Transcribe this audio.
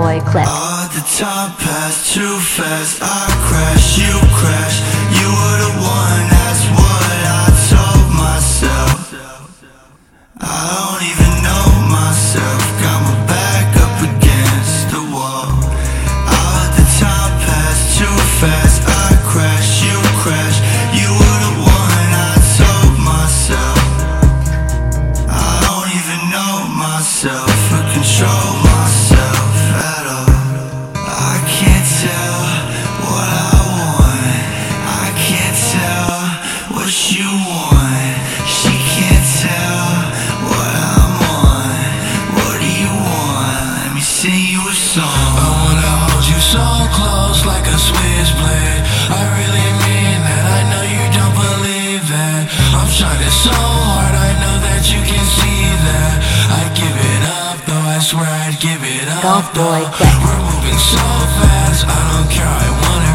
Boy Clip. All at the top, passed too fast. I crashed, you crashed. You were the one, that's what I told myself. I don't even know myself. Got my back up against the wall. All at the top, passed too fast. I crashed, you crashed. You were the one, I told myself. I don't even know myself or control myself at all. I can't tell what I want. I can't tell what you want. She can't tell what I'm on. What do you want? Let me sing you a song. I wanna hold you so close like a switchblade. I really mean that. I know you don't believe that. I'm trying so hard. I know that you can see that. I give it up though. I swear I'd give it up. Golf Boy Clip. We're moving so fast. I don't care. I want it.